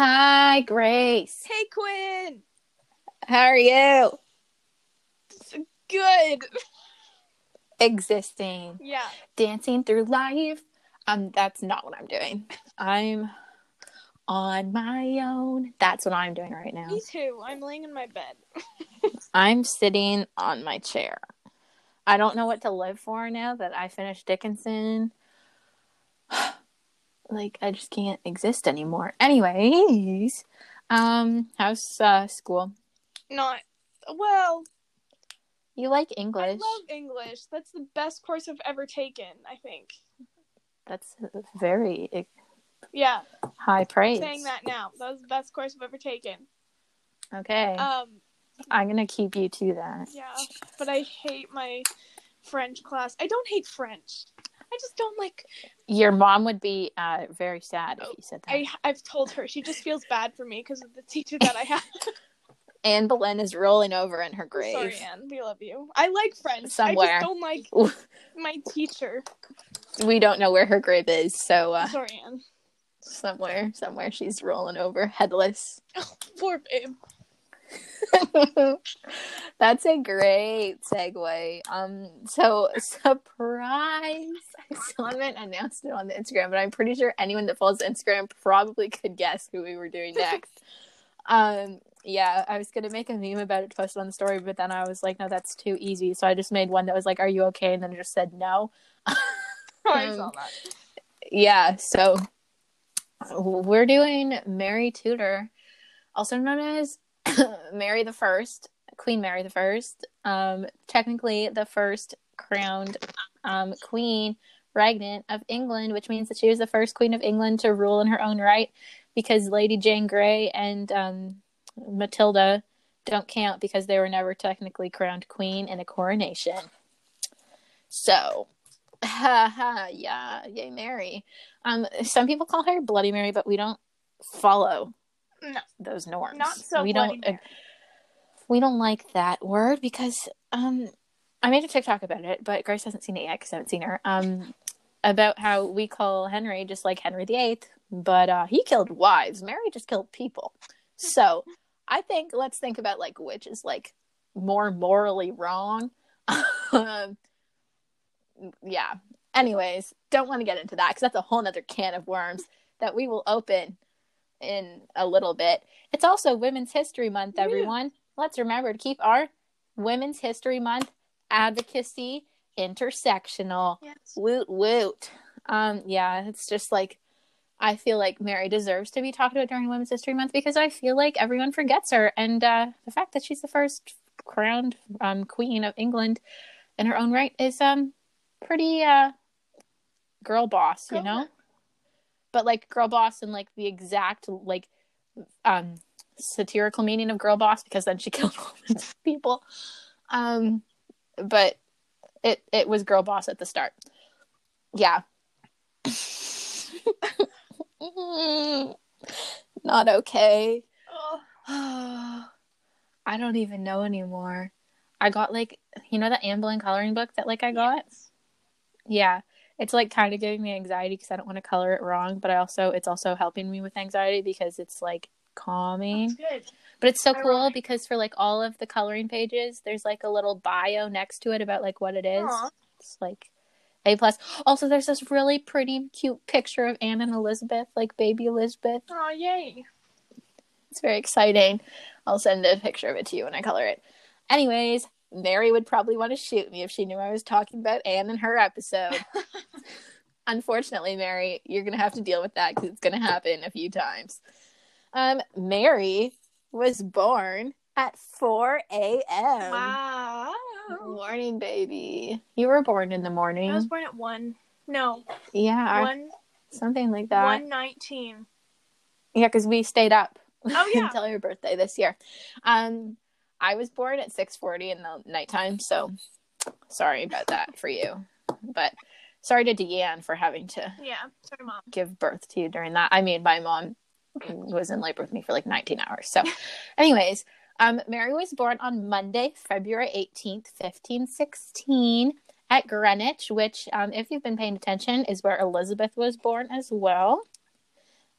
Hi, Grace. Hey, Quinn. How are you? Good. Existing. Yeah. Dancing through life. That's not what I'm doing. I'm on my own. That's what I'm doing right now. Me too. I'm laying in my bed. I'm sitting on my chair. I don't know what to live for now that I finished Dickinson. I just can't exist anymore. Anyways, how's school? Not well. You like English? I love English. That's the best course I've ever taken, I think. That's very Yeah. high praise. I'm saying that now. That was the best course I've ever taken. Okay. I'm gonna keep you to that. Yeah, but I hate my French class. I don't hate French. I just don't like. Your mom would be very sad if you said that. I've told her. She just feels bad for me because of the teacher that I have. Anne Boleyn is rolling over in her grave. Sorry, Anne. We love you. I like French. Somewhere. I just don't like my teacher. We don't know where her grave is, so... Sorry, Anne. Somewhere she's rolling over, headless. Oh, poor babe. That's a great segue. So surprise! Someone announced it on the Instagram, but I'm pretty sure anyone that follows Instagram probably could guess who we were doing next. Yeah, I was gonna make a meme about it to post it on the story, but then I was like, no, that's too easy. So I just made one that was like, "Are you okay?" and then it just said no. I saw that. Yeah, so we're doing Mary Tudor, also known as Mary the First, Queen Mary the First. Technically the first crowned queen regnant of England, which means that she was the first queen of England to rule in her own right, because Lady Jane Grey and Matilda don't count because they were never technically crowned queen in a coronation. So, yeah, yay Mary. Some people call her Bloody Mary, but we don't follow those norms. Not so we Bloody don't. Mary. We don't like that word because I made a TikTok about it, but Grace hasn't seen it yet because I haven't seen her. About how we call Henry just like Henry VIII, but he killed wives. Mary just killed people. So I think let's think about which is more morally wrong. Yeah. Anyways, don't want to get into that because that's a whole nother can of worms that we will open in a little bit. It's also Women's History Month, everyone. Let's remember to keep our Women's History Month advocacy intersectional. Yes. Woot woot. Yeah, it's just I feel like Mary deserves to be talked about during Women's History Month because I feel like everyone forgets her, and the fact that she's the first crowned queen of England in her own right is pretty girl boss, you know? But girl boss in the exact satirical meaning of girl boss, because then she killed all these people. But it was girl boss at the start. Yeah. Not okay. I don't even know anymore. I got that Anne Boleyn coloring book that I got? Yes. Yeah. It's kind of giving me anxiety because I don't want to color it wrong, but it's also helping me with anxiety because it's calming. That's good. But it's so cool because for all of the coloring pages, there's a little bio next to it about what it is. Aww. It's A+. Also, there's this really pretty, cute picture of Anne and Elizabeth, baby Elizabeth. Oh, yay. It's very exciting. I'll send a picture of it to you when I color it. Anyways, Mary would probably want to shoot me if she knew I was talking about Anne in her episode. Unfortunately, Mary, you're going to have to deal with that because it's going to happen a few times. Mary was born at 4 a.m. Wow. Morning, baby. You were born in the morning. I was born at 1. No. Yeah. Something like that. 1:19. Yeah, because we stayed up until your birthday this year. I was born at 6:40 in the nighttime, so sorry about that for you. But sorry to Deanne for having to sorry, Mom. give birth to you during that. I mean, my mom was in labor with me for 19 hours. So anyways, Mary was born on Monday, February 18th, 1516 at Greenwich, which, if you've been paying attention, is where Elizabeth was born as well.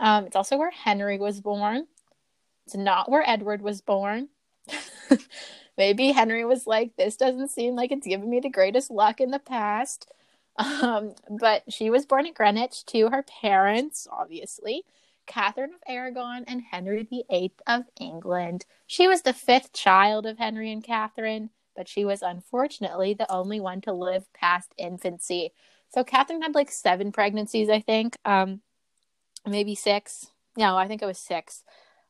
It's also where Henry was born. It's not where Edward was born. Maybe Henry was like, this doesn't seem like it's giving me the greatest luck in the past. But she was born at Greenwich to her parents, obviously, Catherine of Aragon and Henry VIII of England. She was the fifth child of Henry and Catherine, but she was unfortunately the only one to live past infancy. So Catherine had like 7 pregnancies, I think. Maybe 6. No, I think it was 6.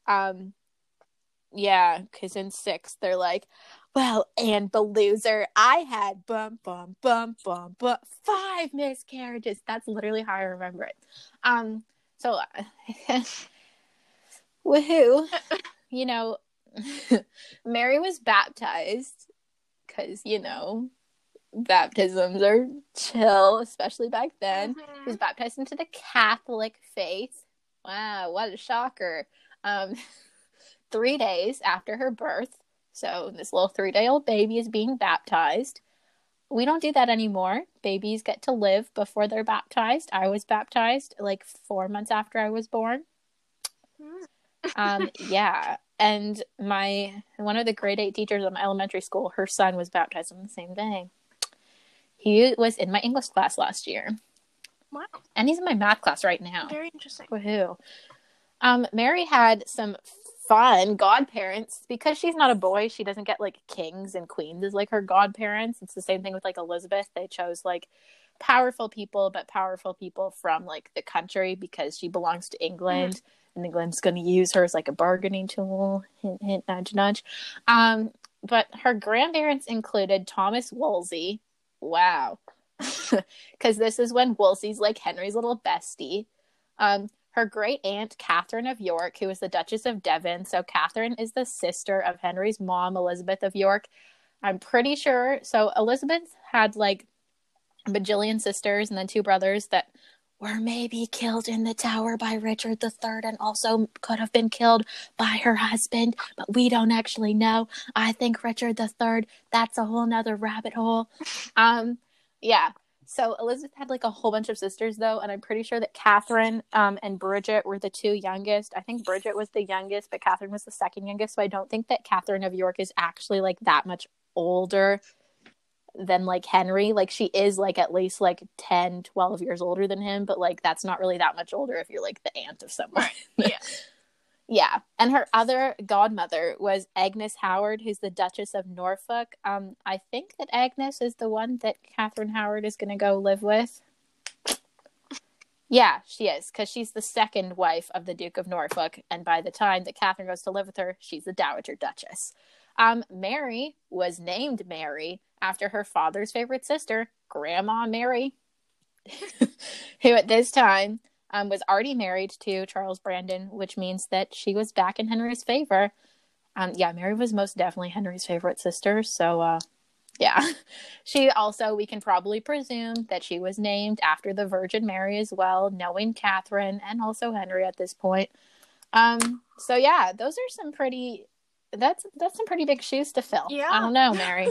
Yeah, because in 6, they're like, well, and the loser, I had 5 miscarriages. That's literally how I remember it. So, woohoo. You know, Mary was baptized because, baptisms are chill, especially back then. She was baptized into the Catholic faith. Wow, what a shocker. 3 days after her birth. So this little 3-day-old baby is being baptized. We don't do that anymore. Babies get to live before they're baptized. I was baptized like 4 months after I was born. Yeah. And one of the grade 8 teachers at my elementary school, her son was baptized on the same day. He was in my English class last year. Wow. And he's in my math class right now. Very interesting. Woohoo. Mary had some fun godparents. Because she's not a boy, she doesn't get like kings and queens as like her godparents. It's the same thing with like Elizabeth. They chose like powerful people, but powerful people from like the country because she belongs to England. Mm-hmm. And England's going to use her as like a bargaining tool. Hint, hint, nudge, nudge. But her grandparents included Thomas Wolsey. Wow. Because this is when Wolsey's like Henry's little bestie. Her great aunt, Catherine of York, who was the Duchess of Devon. So Catherine is the sister of Henry's mom, Elizabeth of York. I'm pretty sure. So Elizabeth had like a bajillion sisters and then 2 brothers that were maybe killed in the Tower by Richard III and also could have been killed by her husband, but we don't actually know. I think Richard III, that's a whole nother rabbit hole. Yeah. So Elizabeth had like a whole bunch of sisters though, and I'm pretty sure that Catherine and Bridget were the 2 youngest. I think Bridget was the youngest, but Catherine was the second youngest. So I don't think that Catherine of York is actually like that much older than like Henry. Like she is like at least like 10, 12 years older than him, but like that's not really that much older if you're like the aunt of someone. Right. Yeah. Yeah. And her other godmother was Agnes Howard, who's the Duchess of Norfolk. I think that Agnes is the one that Catherine Howard is going to go live with. Yeah, she is, because she's the second wife of the Duke of Norfolk. And by the time that Catherine goes to live with her, she's the Dowager Duchess. Mary was named Mary after her father's favorite sister, Grandma Mary, who at this time was already married to Charles Brandon, which means that she was back in Henry's favor. Yeah, Mary was most definitely Henry's favorite sister. So, yeah. She also, we can probably presume that she was named after the Virgin Mary as well, knowing Catherine and also Henry at this point. So yeah, those are some pretty, that's some pretty big shoes to fill. Yeah. I don't know, Mary.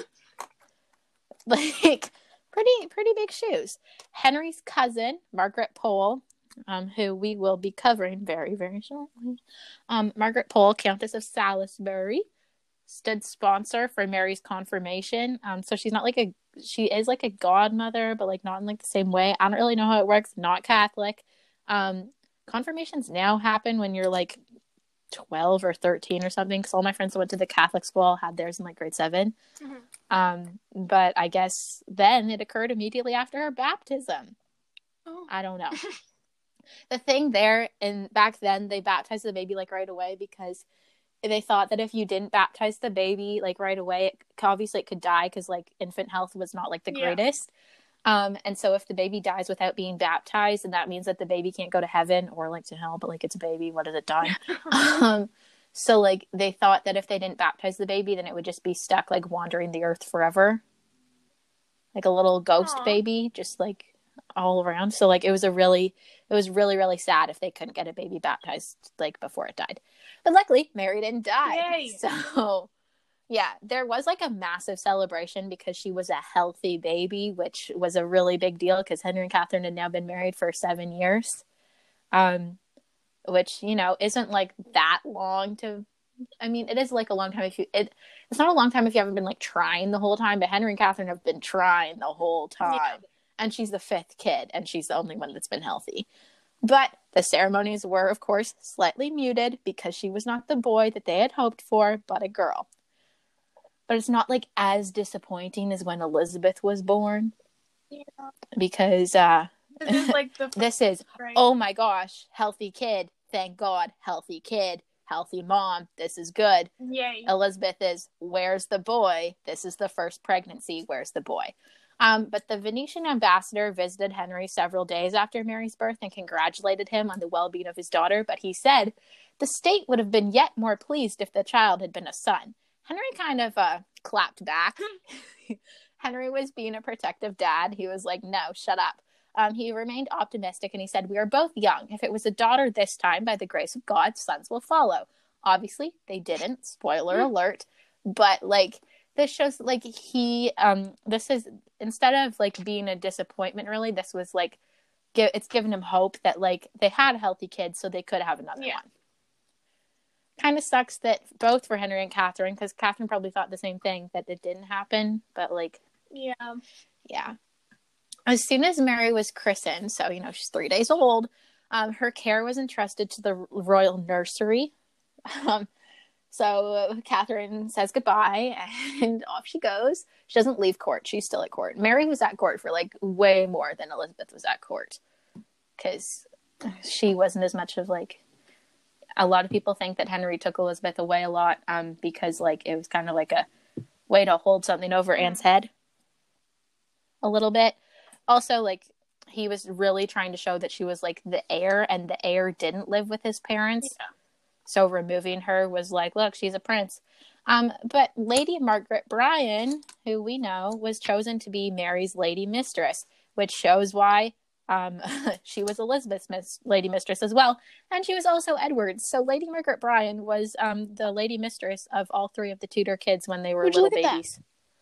Like, pretty big shoes. Henry's cousin, Margaret Pole, who we will be covering very, very shortly. Margaret Pole, Countess of Salisbury, stood sponsor for Mary's confirmation. So she's not like she is like a godmother, but like not in like the same way. I don't really know how it works. Not Catholic. Confirmations now happen when you're like 12 or 13 or something, because all my friends that went to the Catholic school had theirs in like grade 7. Mm-hmm. But I guess then it occurred immediately after her baptism. Oh. I don't know. The thing there, and back then they baptized the baby like right away because they thought that if you didn't baptize the baby like right away, obviously it could die because like infant health was not like the greatest. And so if the baby dies without being baptized, then that means that the baby can't go to heaven or like to hell, but like it's a baby, what has it done? So like they thought that if they didn't baptize the baby, then it would just be stuck like wandering the earth forever, like a little ghost baby, just like all around. So like it was really sad if they couldn't get a baby baptized like before it died. But luckily Mary didn't die. Yay. So yeah, there was like a massive celebration because she was a healthy baby, which was a really big deal because Henry and Catherine had now been married for 7 years. which, you know, isn't like that long to, I mean, it is like a long time if you, it's not a long time if you haven't been like trying the whole time, but Henry and Catherine have been trying the whole time. Yeah. And she's the fifth kid, and she's the only one that's been healthy. But the ceremonies were, of course, slightly muted because she was not the boy that they had hoped for, but a girl. But it's not like as disappointing as when Elizabeth was born. Yeah. Because This is like the this is, right. oh my gosh, healthy kid. Thank God, healthy kid. Healthy mom. This is good. Yay. Elizabeth is, where's the boy? This is the first pregnancy. Where's the boy? But the Venetian ambassador visited Henry several days after Mary's birth and congratulated him on the well-being of his daughter. But he said the state would have been yet more pleased if the child had been a son. Henry kind of clapped back. Henry was being a protective dad. He was like, no, shut up. He remained optimistic and he said, we are both young. If it was a daughter this time, by the grace of God, sons will follow. Obviously, they didn't. Spoiler alert. But, like, this shows, like, this is, instead of, like, being a disappointment, really, this was, like, it's given him hope that, like, they had a healthy kid, so they could have another one. Kind of sucks that both for Henry and Catherine, because Catherine probably thought the same thing, that it didn't happen, but, like, yeah. As soon as Mary was christened, so, you know, she's 3 days old, her care was entrusted to the royal nursery. So Catherine says goodbye and off she goes. She doesn't leave court. She's still at court. Mary was at court for like way more than Elizabeth was at court because she wasn't as much of like, a lot of people think that Henry took Elizabeth away a lot because like it was kind of like a way to hold something over Anne's head a little bit. Also, like, he was really trying to show that she was like the heir and the heir didn't live with his parents. Yeah. So removing her was like, look, she's a prince. But Lady Margaret Bryan, who we know, was chosen to be Mary's lady mistress, which shows why she was Elizabeth's lady mistress as well. And she was also Edward's. So Lady Margaret Bryan was the lady mistress of all three of the Tudor kids when they were little babies.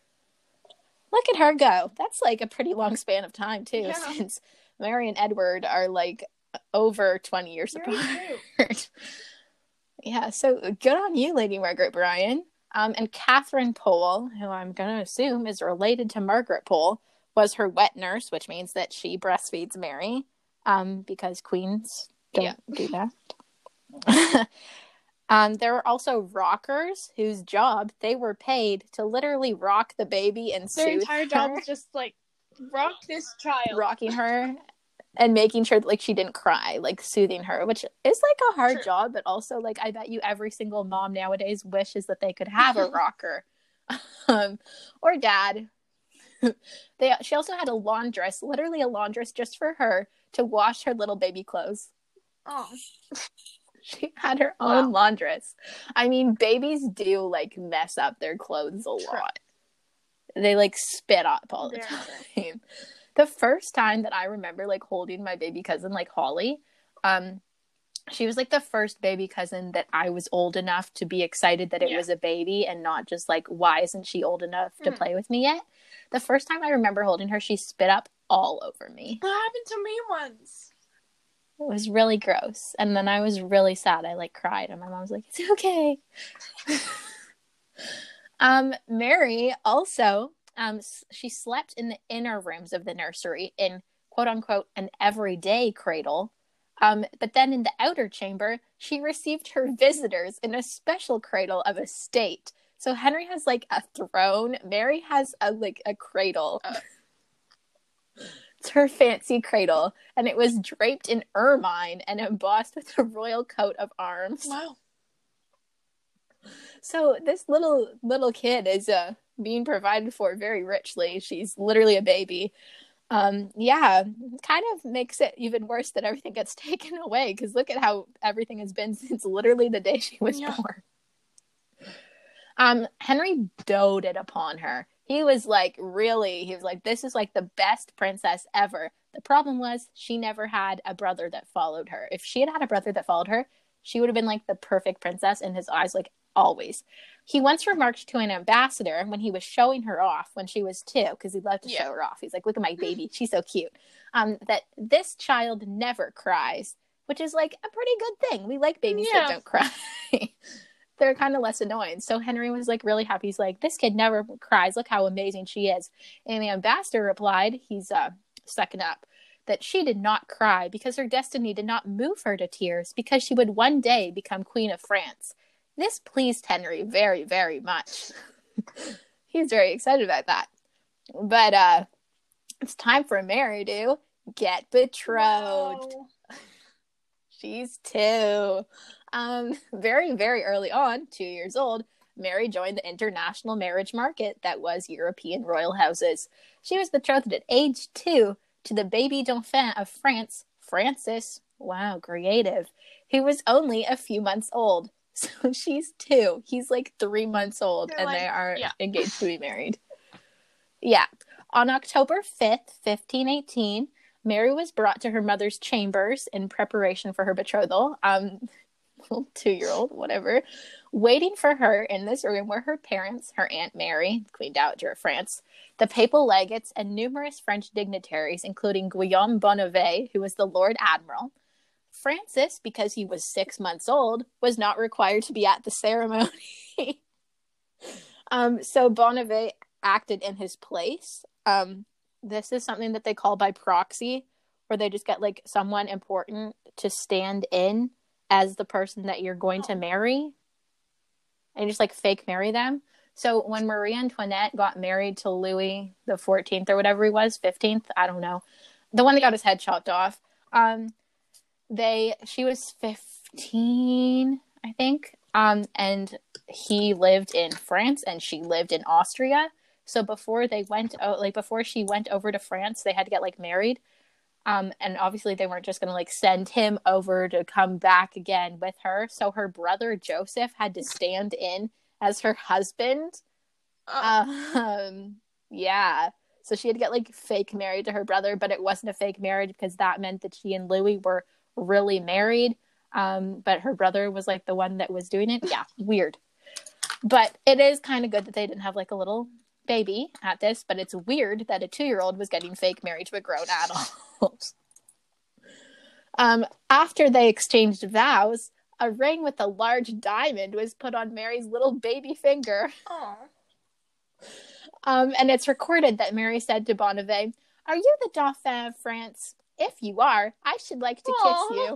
Look at her go. That's like a pretty long span of time, too, since Mary and Edward are like over 20 years apart. Yeah, so good on you, Lady Margaret Bryan. And Catherine Pole, who I'm going to assume is related to Margaret Pole, was her wet nurse, which means that she breastfeeds Mary, because queens don't do that. There were also rockers whose job they were paid to literally rock the baby and soothe her. Their entire job was just like, rock this child. Rocking her. And making sure that, like, she didn't cry, like, soothing her, which is, like, a hard job, but also, like, I bet you every single mom nowadays wishes that they could have a rocker. Or dad. She also had a laundress, literally a laundress just for her, to wash her little baby clothes. Oh. She had her own laundress. I mean, babies do, like, mess up their clothes a lot. They, like, spit up all the time. The first time that I remember, like, holding my baby cousin, like, Holly, she was, like, the first baby cousin that I was old enough to be excited that it was a baby and not just, like, why isn't she old enough to play with me yet? The first time I remember holding her, she spit up all over me. That happened to me once. It was really gross. And then I was really sad. I, like, cried, and my mom was like, it's okay. Mary also... she slept in the inner rooms of the nursery in, quote unquote, an everyday cradle. But then in the outer chamber, she received her visitors in a special cradle of estate. So Henry has like a throne. Mary has a cradle. It's her fancy cradle. And it was draped in ermine and embossed with a royal coat of arms. Wow. So this little kid is being provided for very richly. She's literally a baby. Kind of makes it even worse that everything gets taken away, because look at how everything has been since literally the day she was born. Henry doted upon her. He was like, this is like the best princess ever. The problem was she never had a brother that followed her. If she had had a brother that followed her, she would have been like the perfect princess in his eyes, like always. He once remarked to an ambassador when he was showing her off when she was 2, because he loved to show her off. He's like, look at my baby. She's so cute. That this child never cries, which is like a pretty good thing. We like babies that Yeah. don't cry. They're kind of less annoying. So Henry was like really happy. He's like, this kid never cries. Look how amazing she is. And the ambassador replied, he's sucking up, that she did not cry because her destiny did not move her to tears, because she would one day become Queen of France. This pleased Henry very, very much. He's very excited about that. But it's time for Mary to get betrothed. Wow. She's 2. Very, very early on, 2 years old, Mary joined the international marriage market that was European royal houses. She was betrothed at age 2 to the baby dauphin of France, Francis. Wow, creative. Who was only a few months old. So she's 2. He's like 3 months old, and they are engaged to be married. Yeah. On October 5th, 1518, Mary was brought to her mother's chambers in preparation for her betrothal. 2-year-old, whatever. Waiting for her in this room were her parents, her Aunt Mary, Queen Dowager of France, the papal legates, and numerous French dignitaries, including Guillaume Bonnevet, who was the Lord Admiral. Francis, because he was 6 months old, was not required to be at the ceremony. So Bonnevet acted in his place. This is something that they call by proxy, where they just get like someone important to stand in as the person that you're going to marry, and just like fake marry them. So when Marie Antoinette got married to Louis the 14th or whatever he was, 15th, I don't know, the one that got his head chopped off, she was 15, I think, and he lived in France and she lived in Austria. So before she went over to France, they had to get like married. And obviously they weren't just going to like send him over to come back again with her. So her brother Joseph had to stand in as her husband. Yeah. So she had to get like fake married to her brother, but it wasn't a fake marriage because that meant that she and Louis were really married. But her brother was like the one that was doing it. Yeah. Weird. But it is kind of good that they didn't have like a little baby at this, but it's weird that a 2-year-old was getting fake married to a grown adult. After they exchanged vows, a ring with a large diamond was put on Mary's little baby finger. And it's recorded that Mary said to Bonnevet, "Are you the Dauphin of France? If you are, I should like to kiss you."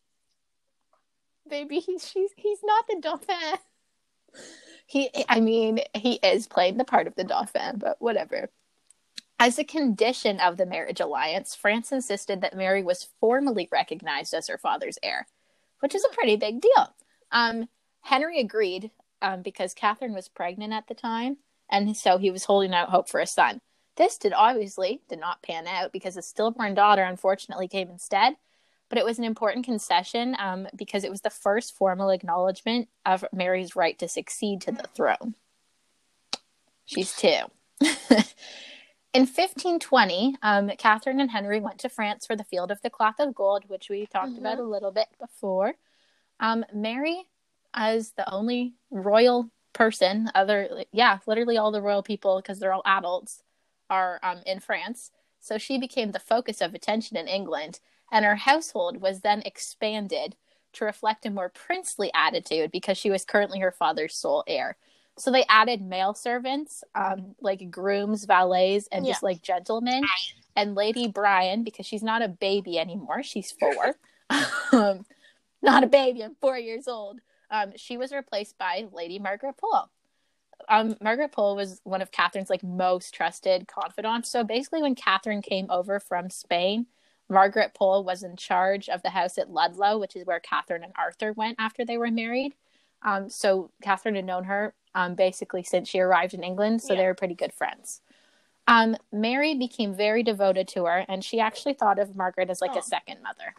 Baby, he's not the Dauphin. He is playing the part of the Dauphin, but whatever. As a condition of the marriage alliance, France insisted that Mary was formally recognized as her father's heir, which is a pretty big deal. Henry agreed because Catherine was pregnant at the time, and so he was holding out hope for a son. This obviously did not pan out because a stillborn daughter unfortunately came instead. But it was an important concession because it was the first formal acknowledgement of Mary's right to succeed to the throne. She's 2. In 1520, Catherine and Henry went to France for the Field of the Cloth of Gold, which we talked about a little bit before. Mary, as the only royal person, literally all the royal people, because they're all adults, are in France. So she became the focus of attention in England. And her household was then expanded to reflect a more princely attitude because she was currently her father's sole heir. So they added male servants, like grooms, valets, and just like gentlemen. And Lady Bryan, because she's not a baby anymore, she's 4. Not a baby, I'm 4 years old. She was replaced by Lady Margaret Pole. Margaret Pole was one of Catherine's like most trusted confidants. So basically when Catherine came over from Spain, Margaret Pole was in charge of the house at Ludlow, which is where Catherine and Arthur went after they were married. So Catherine had known her basically since she arrived in England, so they were pretty good friends. Mary became very devoted to her, and she actually thought of Margaret as like a second mother.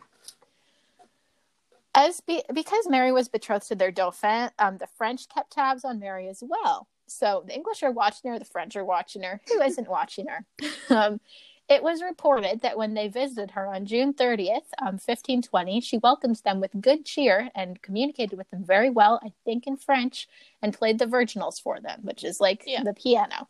Because Mary was betrothed to their Dauphin, the French kept tabs on Mary as well. So the English are watching her, the French are watching her. Who isn't watching her? It was reported that when they visited her on June 30th, 1520, she welcomed them with good cheer and communicated with them very well, I think in French, and played the virginals for them, which is like the piano.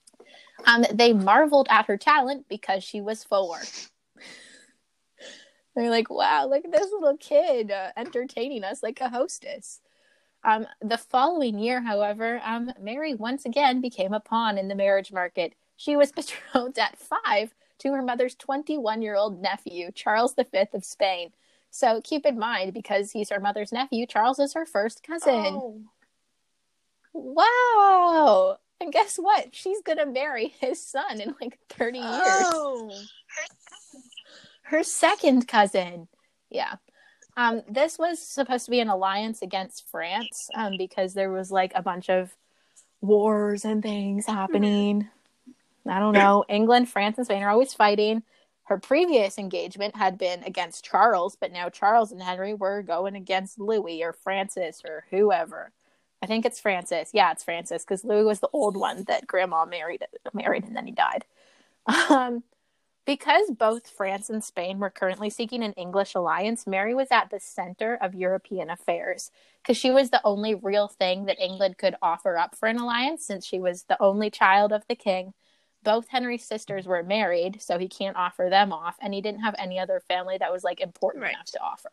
They marveled at her talent because she was 4. They're like, wow, look at this little kid entertaining us like a hostess. The following year, however, Mary once again became a pawn in the marriage market. She was betrothed at 5 to her mother's 21-year-old nephew, Charles V of Spain. So keep in mind, because he's her mother's nephew, Charles is her first cousin. Oh. Wow! And guess what? She's gonna marry his son in like 30 years. Oh. Her second cousin. Yeah. This was supposed to be an alliance against France, because there was like a bunch of wars and things happening. I don't know. England, France, and Spain are always fighting. Her previous engagement had been against Charles, but now Charles and Henry were going against Louis or Francis or whoever. I think it's Francis. Yeah, it's Francis, because Louis was the old one that Grandma married, and then he died. Because both France and Spain were currently seeking an English alliance, Mary was at the center of European affairs, because she was the only real thing that England could offer up for an alliance, since she was the only child of the king. Both Henry's sisters were married, so he can't offer them off, and he didn't have any other family that was like important enough to offer.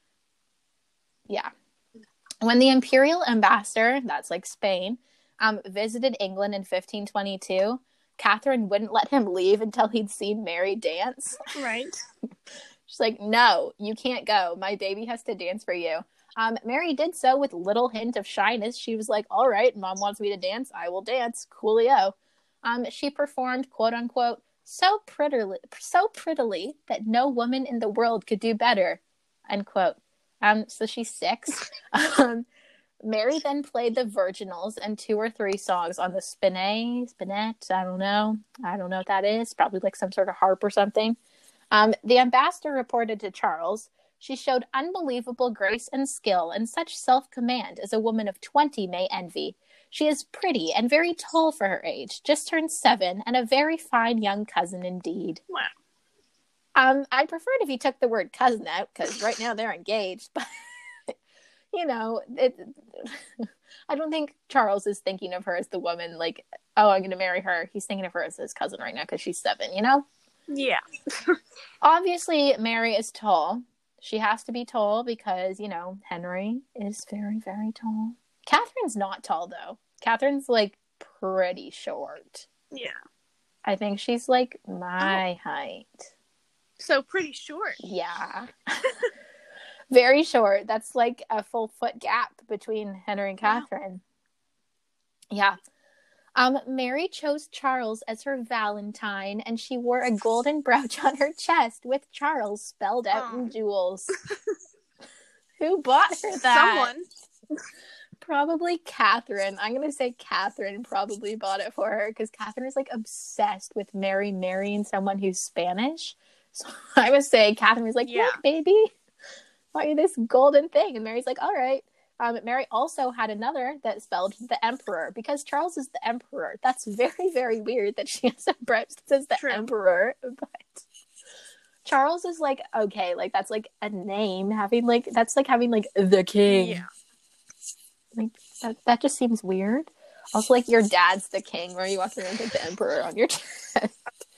Yeah. When the imperial ambassador, that's like Spain, visited England in 1522, Catherine wouldn't let him leave until he'd seen Mary dance. Right. She's like, no, you can't go. My baby has to dance for you. Mary did so with little hint of shyness. She was like, all right, Mom wants me to dance. I will dance. Coolio. She performed, quote unquote, so prettily that no woman in the world could do better, end quote. So she's 6. Mary then played the virginals and 2 or 3 songs on the spinet. I don't know what that is. Probably like some sort of harp or something. The ambassador reported to Charles, she showed unbelievable grace and skill and such self-command as a woman of 20 may envy. She is pretty and very tall for her age, just turned 7, and a very fine young cousin indeed. Wow. I'd prefer it if you took the word cousin out, because right now they're engaged, but you know, I don't think Charles is thinking of her as the woman, like, oh, I'm going to marry her. He's thinking of her as his cousin right now because she's 7, you know? Yeah. Obviously, Mary is tall. She has to be tall because, you know, Henry is very, very tall. Catherine's not tall, though. Catherine's, like, pretty short. Yeah. I think she's, like, my height. So pretty short. Yeah. Very short. That's like a full foot gap between Henry and Catherine. Wow. Yeah. Mary chose Charles as her Valentine, and she wore a golden brooch on her chest with Charles spelled out in jewels. Who bought her that? Someone. Probably Catherine. I'm going to say Catherine probably bought it for her, because Catherine is like obsessed with Mary marrying someone who's Spanish. So I would say Catherine was like, look, baby, buy you this golden thing. And Mary's like, all right. Mary also had another that spelled the emperor, because Charles is the emperor. That's very, very weird that she has a brooch that says the emperor. But Charles is like, okay, like that's like a name. That's like having like the king. Yeah. Like that just seems weird. Also, like your dad's the king, where you walk around with the emperor on your chest.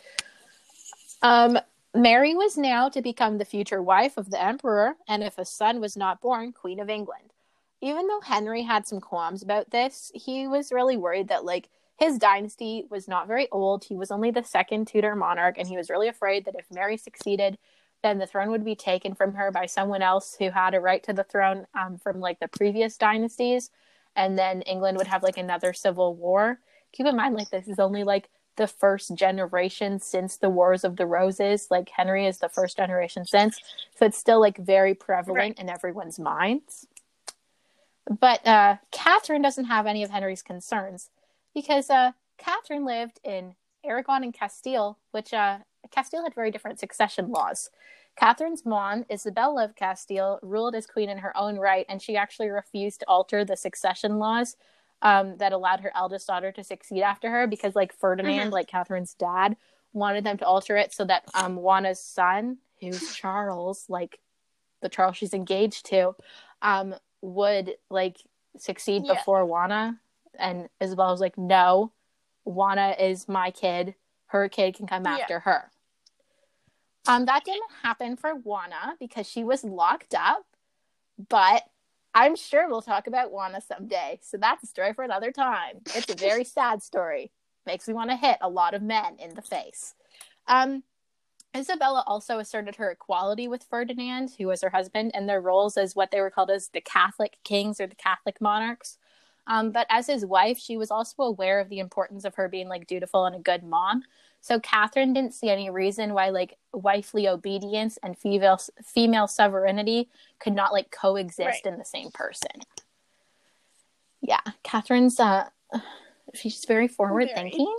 Mary was now to become the future wife of the emperor, and if a son was not born, Queen of England. Even though Henry had some qualms about this, he was really worried that, like, his dynasty was not very old. He was only the 2nd Tudor monarch, and he was really afraid that if Mary succeeded, then the throne would be taken from her by someone else who had a right to the throne from, like, the previous dynasties, and then England would have, like, another civil war. Keep in mind, like, this is only, like, the first generation since the Wars of the Roses. Like, Henry is the first generation since, so it's still, like, very prevalent in everyone's minds. But Catherine doesn't have any of Henry's concerns, because Catherine lived in Aragon and Castile, which Castile had very different succession laws. Catherine's mom, Isabella of Castile, ruled as queen in her own right, and she actually refused to alter the succession laws that allowed her eldest daughter to succeed after her, because, like, Ferdinand, like Catherine's dad, wanted them to alter it so that Juana's son, who's Charles, like the Charles she's engaged to, would, like, succeed before Juana. And Isabella was like, no, Juana is my kid. Her kid can come after her. That didn't happen for Juana because she was locked up, but I'm sure we'll talk about Juana someday. So that's a story for another time. It's a very sad story. Makes me want to hit a lot of men in the face. Isabella also asserted her equality with Ferdinand, who was her husband, and their roles as what they were called as the Catholic kings or the Catholic monarchs. But as his wife, she was also aware of the importance of her being like dutiful and a good mom. So Catherine didn't see any reason why like wifely obedience and female sovereignty could not like coexist in the same person. Yeah, Catherine's she's very forward thinking.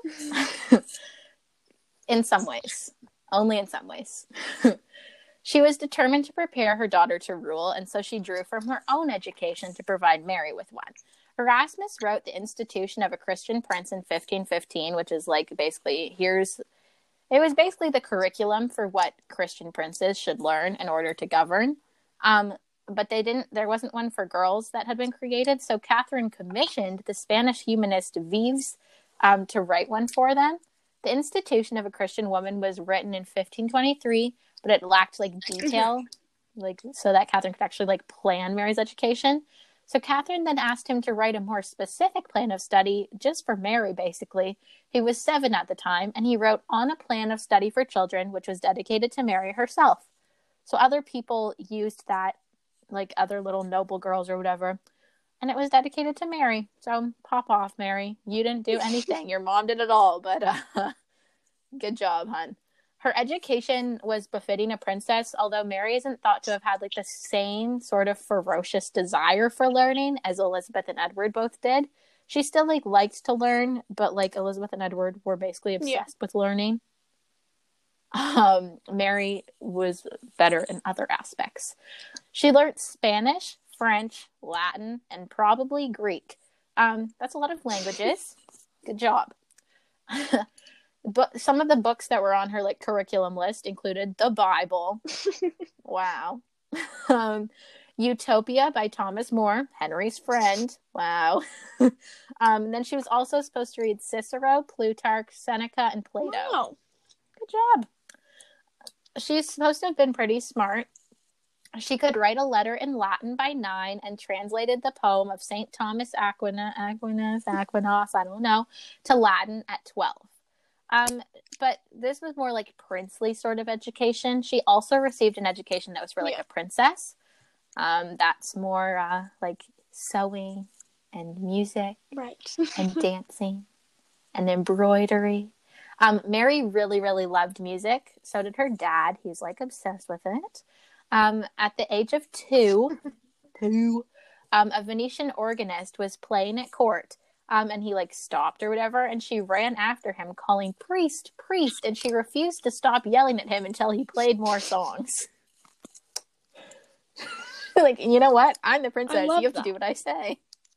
In some ways. Only in some ways. She was determined to prepare her daughter to rule, and so she drew from her own education to provide Mary with one. Erasmus wrote The Institution of a Christian Prince in 1515, which is like basically it was basically the curriculum for what Christian princes should learn in order to govern. But there wasn't one for girls that had been created, so Catherine commissioned the Spanish humanist Vives to write one for them. The Institution of a Christian Woman was written in 1523, but it lacked like detail, like so that Catherine could actually like plan Mary's education. So Catherine then asked him to write a more specific plan of study just for Mary, basically. He was 7 at the time, and he wrote On a Plan of Study for Children, which was dedicated to Mary herself. So other people used that, like other little noble girls or whatever, and it was dedicated to Mary. So pop off, Mary. You didn't do anything. Your mom did it all, but good job, hun. Her education was befitting a princess, although Mary isn't thought to have had like the same sort of ferocious desire for learning as Elizabeth and Edward both did. She still like liked to learn, but like Elizabeth and Edward were basically obsessed with learning. Mary was better in other aspects. She learned Spanish, French, Latin, and probably Greek. That's a lot of languages. Good job. But some of the books that were on her like curriculum list included the Bible. Wow. Utopia by Thomas More, Henry's friend. Wow. Then she was also supposed to read Cicero, Plutarch, Seneca, and Plato. Wow. Good job. She's supposed to have been pretty smart. She could write a letter in Latin by 9 and translated the poem of St. Thomas Aquinas, I don't know, to Latin at 12. But this was more like princely sort of education. She also received an education that was for like a princess. That's more like sewing and music and dancing and embroidery. Mary really, really loved music. So did her dad. He was like obsessed with it. At the age of 2, a Venetian organist was playing at court. And he like stopped or whatever, and she ran after him calling, "Priest, priest," and she refused to stop yelling at him until he played more songs. Like, you know what? I'm the princess. You have to do what I say.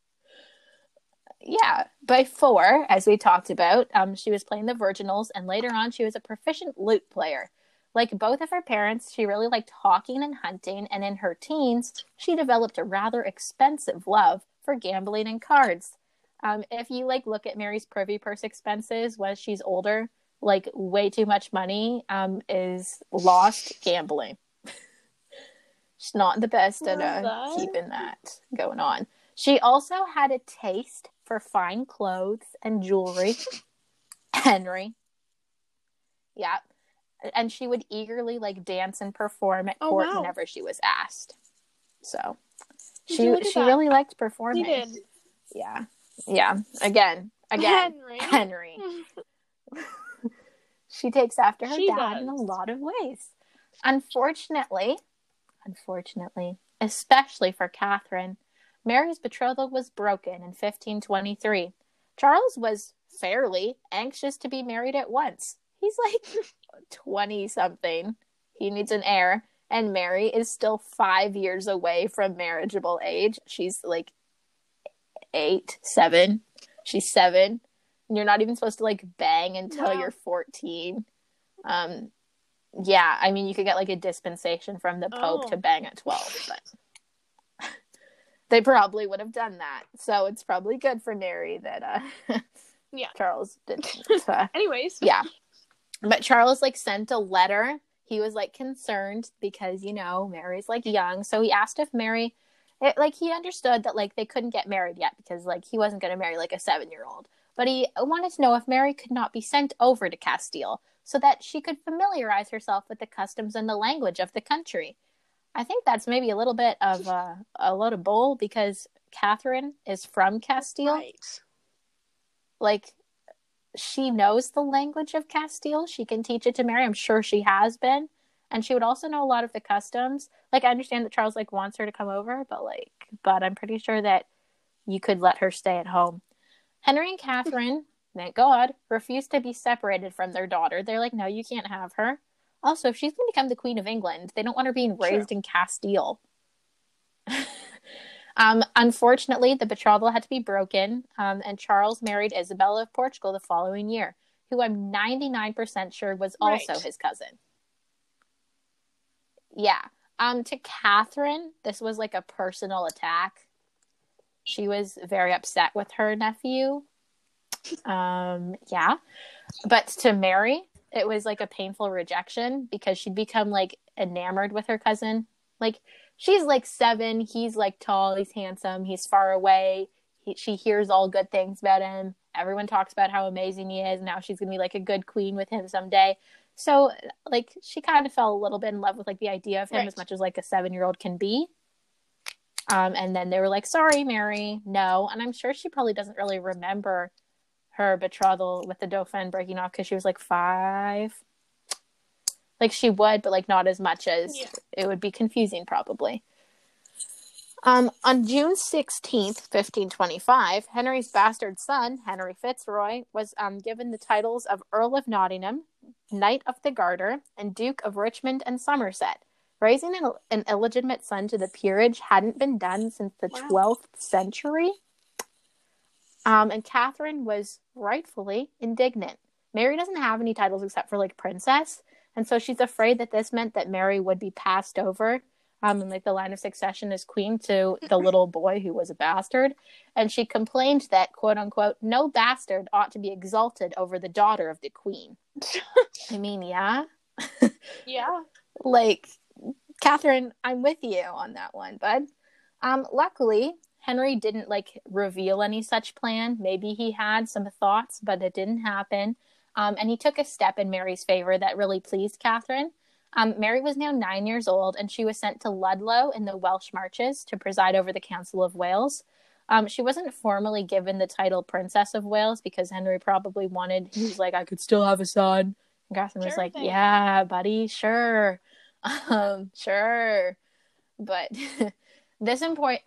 Yeah. By 4, as we talked about, she was playing the virginals, and later on she was a proficient lute player. Like both of her parents, she really liked hawking and hunting, and in her teens, she developed a rather expensive love for gambling and cards. If you like look at Mary's privy purse expenses when she's older, like way too much money is lost gambling. She's not the best at keeping that going on. She also had a taste for fine clothes and jewelry. Henry. Yeah. And she would eagerly like dance and perform at court whenever she was asked. So she really liked performing. She did. Yeah. Yeah. Again. Henry. She takes after her dad in a lot of ways. Unfortunately, especially for Catherine, Mary's betrothal was broken in 1523. Charles was fairly anxious to be married at once. He's like 20-something. He needs an heir. And Mary is still 5 years away from marriageable age. She's like 7. She's 7. And you're not even supposed to like bang until you're 14. Yeah, I mean, you could get like a dispensation from the Pope to bang at 12, but they probably would have done that. So it's probably good for Mary that Charles didn't. Anyways. Yeah. But Charles like sent a letter he was like concerned because, you know, Mary's like young. So he asked if Mary, he understood that like they couldn't get married yet because like he wasn't going to marry like a 7-year-old. But he wanted to know if Mary could not be sent over to Castile so that she could familiarize herself with the customs and the language of the country. I think that's maybe a little bit of a load of bull because Catherine is from Castile. Right. Like, she knows the language of Castile. She can teach it to Mary. I'm sure she has been. And she would also know a lot of the customs. Like, I understand that Charles, like, wants her to come over, but I'm pretty sure that you could let her stay at home. Henry and Catherine, thank God, refused to be separated from their daughter. They're like, no, you can't have her. Also, if she's going to become the Queen of England, they don't want her being raised in Castile. Unfortunately, the betrothal had to be broken, and Charles married Isabella of Portugal the following year, who I'm 99% sure was also his cousin. Yeah. To Catherine, this was like a personal attack. She was very upset with her nephew. Yeah. But to Mary, it was like a painful rejection because she'd become like enamored with her cousin. Like, she's like 7, he's like tall, he's handsome, he's far away. She hears all good things about him. Everyone talks about how amazing he is. Now she's gonna be like a good queen with him someday. So like she kind of fell a little bit in love with like the idea of him as much as like a 7-year-old can be. And then they were like, sorry, Mary, no. And I'm sure she probably doesn't really remember her betrothal with the Dauphin breaking off because she was like 5. Like, she would, but like not as much as it would be confusing probably. On June 16th, 1525, Henry's bastard son, Henry Fitzroy, was given the titles of Earl of Nottingham, Knight of the Garter, and Duke of Richmond and Somerset. Raising an illegitimate son to the peerage hadn't been done since the 12th century. And Catherine was rightfully indignant. Mary doesn't have any titles except for like princess, and so she's afraid that this meant that Mary would be passed over in like the line of succession as queen to the little boy who was a bastard. And she complained that, quote unquote, no bastard ought to be exalted over the daughter of the queen. I mean, yeah. Yeah. Like, Catherine, I'm with you on that one, bud. Luckily, Henry didn't like reveal any such plan. Maybe he had some thoughts, but it didn't happen. And he took a step in Mary's favor that really pleased Catherine. Mary was now 9 years old, and she was sent to Ludlow in the Welsh Marches to preside over the Council of Wales. She wasn't formally given the title Princess of Wales because Henry probably wanted, he was like, I could still have a son. And Catherine was like, yeah, buddy, sure. Sure. But this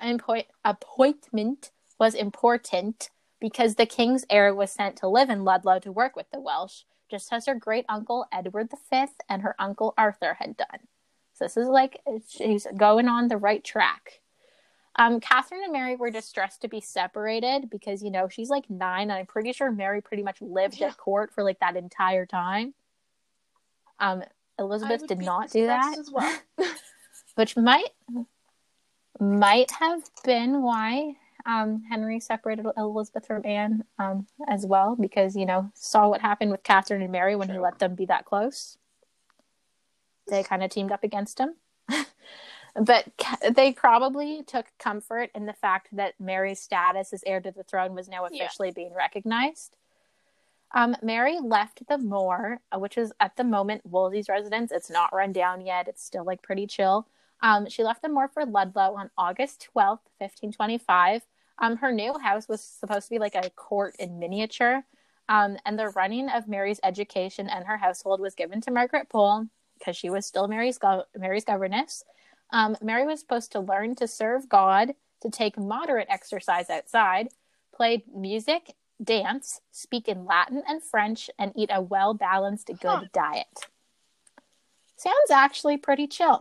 appointment was important because the king's heir was sent to live in Ludlow to work with the Welsh, just as her great-uncle Edward V and her uncle Arthur had done. So this is like, she's going on the right track. Catherine and Mary were distressed to be separated because, you know, she's like 9, and I'm pretty sure Mary pretty much lived at court for like that entire time. Elizabeth did not do that as well. which might have been why Henry separated Elizabeth from Anne as well, because, you know, saw what happened with Catherine and Mary when he let them be that close. They kind of teamed up against him. But they probably took comfort in the fact that Mary's status as heir to the throne was now officially being recognized. Mary left the moor, which is at the moment Wolsey's residence. It's not run down yet. It's still like pretty chill. She left the moor for Ludlow on August 12th, 1525. Her new house was supposed to be like a court in miniature. And the running of Mary's education and her household was given to Margaret Pole because she was still Mary's governess. Mary was supposed to learn to serve God, to take moderate exercise outside, play music, dance, speak in Latin and French, and eat a well-balanced, good diet. Sounds actually pretty chill.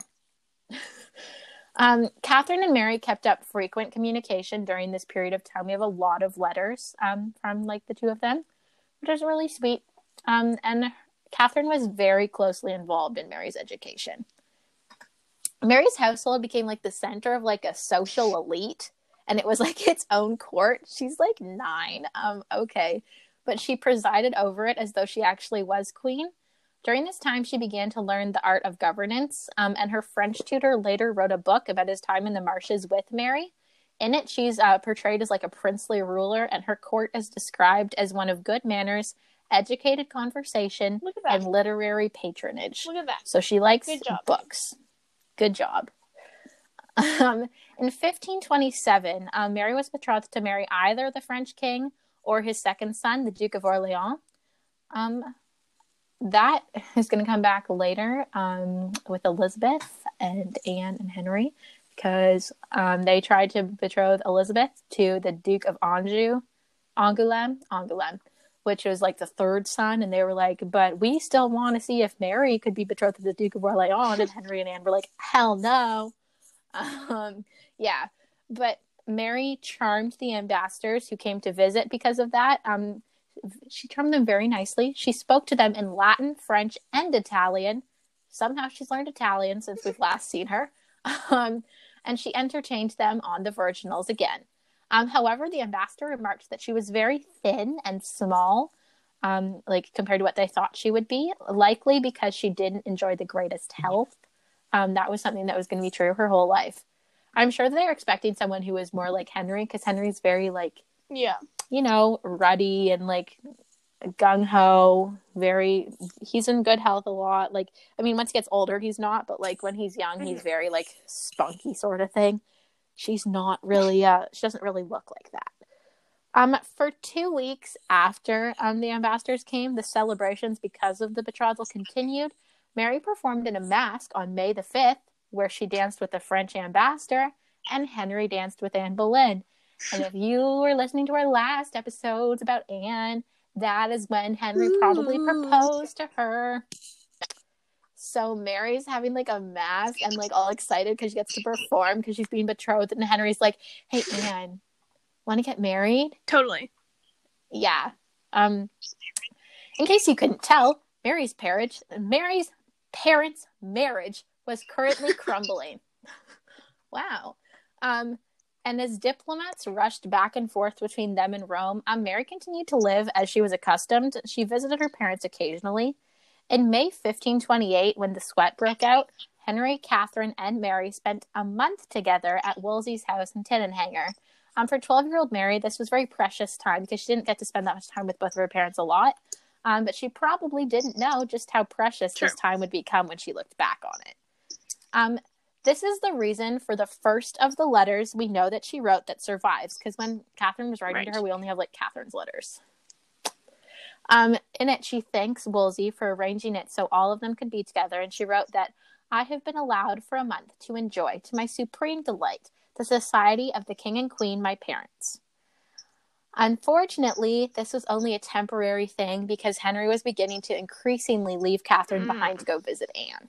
Catherine and Mary kept up frequent communication during this period of time. We have a lot of letters from like the two of them, which is really sweet. And Catherine was very closely involved in Mary's education. Mary's household became like the center of like a social elite, and it was like its own court. She's like 9. Okay. But she presided over it as though she actually was queen. During this time, she began to learn the art of governance, and her French tutor later wrote a book about his time in the marshes with Mary. In it, she's portrayed as like a princely ruler, and her court is described as one of good manners, educated conversation, and literary patronage. Look at that. So she likes Good job. books. Good job. In 1527, Mary was betrothed to marry either the French king or his second son, the Duke of Orleans. That is going to come back later with Elizabeth and Anne and Henry, because they tried to betroth Elizabeth to the Duke of Angoulême, which was like the third son, and they were like, but we still want to see if Mary could be betrothed to the Duke of Orleans, and Henry and Anne were like, hell no. Yeah, but Mary charmed the ambassadors who came to visit because of that. She charmed them very nicely. She spoke to them in Latin, French, and Italian. Somehow she's learned Italian since we've last seen her. And she entertained them on the virginals again. However, the ambassador remarked that she was very thin and small, like compared to what they thought she would be, likely because she didn't enjoy the greatest health. That was something that was going to be true her whole life. I'm sure they were expecting someone who was more like Henry, because Henry's very like, ruddy and like gung-ho, he's in good health a lot. Like, I mean, once he gets older, he's not, but like when he's young, he's very like spunky sort of thing. She's not really, she doesn't really look like that. For 2 weeks after the ambassadors came, the celebrations because of the betrothal continued. Mary performed in a masque on May the 5th, where she danced with the French ambassador, and Henry danced with Anne Boleyn. And if you were listening to our last episodes about Anne, that is when Henry probably proposed to her. So Mary's having like a mask and like all excited because she gets to perform because she's being betrothed. And Henry's like, hey, Anne, want to get married? Totally. Yeah. In case you couldn't tell, Mary's parents' marriage was currently crumbling. Wow. And as diplomats rushed back and forth between them and Rome, Mary continued to live as she was accustomed. She visited her parents occasionally. In May 1528, when the sweat broke out, Henry, Catherine, and Mary spent a month together at Wolsey's house in Tannenhanger. For 12-year-old Mary, this was very precious time because she didn't get to spend that much time with both of her parents a lot. But she probably didn't know just how precious this time would become when she looked back on it. This is the reason for the first of the letters we know that she wrote that survives, because when Catherine was writing to her, we only have like Catherine's letters. In it, she thanks Wolsey for arranging it so all of them could be together, and she wrote that, I have been allowed for a month to enjoy, to my supreme delight, the society of the king and queen, my parents. Unfortunately, this was only a temporary thing because Henry was beginning to increasingly leave Catherine behind to go visit Anne.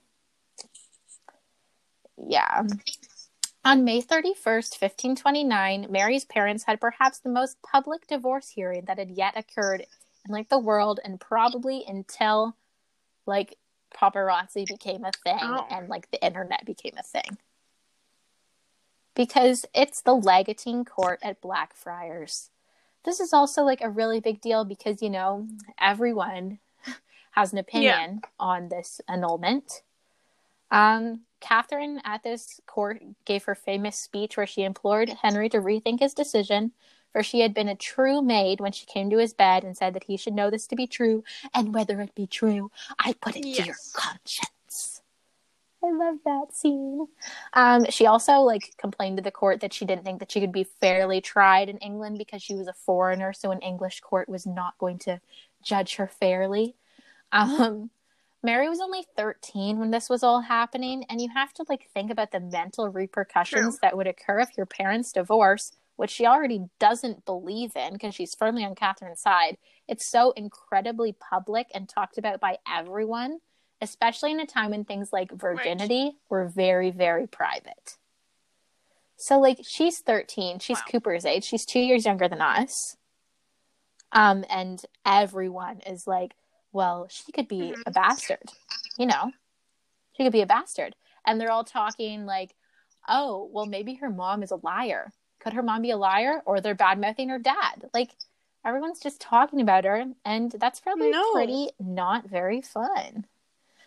Yeah. On May 31st, 1529, Mary's parents had perhaps the most public divorce hearing that had yet occurred in like the world, and probably until like paparazzi became a thing and like the internet became a thing. Because it's the legatine court at Blackfriars. This is also like a really big deal because, you know, everyone has an opinion on this annulment. Catherine at this court gave her famous speech where she implored Henry to rethink his decision, for she had been a true maid when she came to his bed and said that he should know this to be true, and whether it be true, I put it to your conscience. I love that scene. She also like complained to the court that she didn't think that she could be fairly tried in England because she was a foreigner, so an English court was not going to judge her fairly. Mary was only 13 when this was all happening, and you have to like think about the mental repercussions that would occur if your parents divorce, which she already doesn't believe in because she's firmly on Catherine's side. It's so incredibly public and talked about by everyone, especially in a time when things like virginity were very, very private. So like she's 13, she's Cooper's age, she's 2 years younger than us. And everyone is like, well, she could be a bastard, you know? She could be a bastard. And they're all talking like, oh, well, maybe her mom is a liar. Could her mom be a liar? Or they're bad-mouthing her dad. Like, everyone's just talking about her, and that's probably pretty not very fun.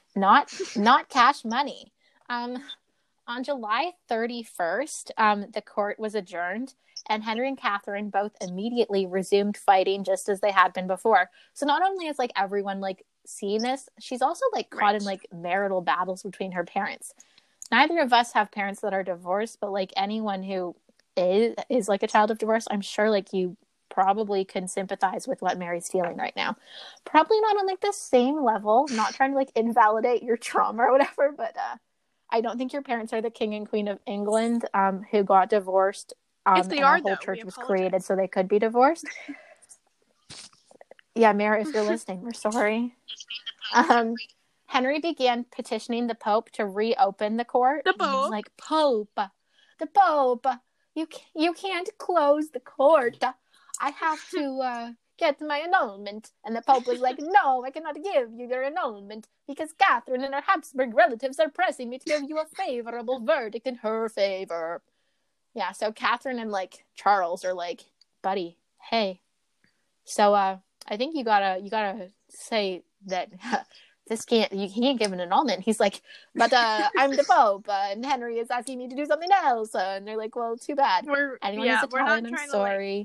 Not cash money. On July 31st, the court was adjourned, and Henry and Catherine both immediately resumed fighting just as they had been before. So not only is like everyone like seeing this, she's also like caught in like marital battles between her parents. Neither of us have parents that are divorced, but like anyone who is like a child of divorce, I'm sure like you probably can sympathize with what Mary's feeling right now. Probably not on like the same level, not trying to like invalidate your trauma or whatever, but I don't think your parents are the king and queen of England who got divorced if they and are, our whole though, church was created so they could be divorced. Yeah, Mary, if you're listening, we're sorry. Henry began petitioning the Pope to reopen the court. The Pope? He was like, the Pope, you can't close the court. I have to get my annulment. And the Pope was like, no, I cannot give you your annulment because Catherine and her Habsburg relatives are pressing me to give you a favorable verdict in her favor. Yeah, so Catherine and like Charles are like, buddy, hey. So I think you gotta say that you can't give an annulment. He's like, but I'm the Pope, and Henry is asking me to do something else. And they're like, well, too bad. Anyone who's Italian, I'm sorry.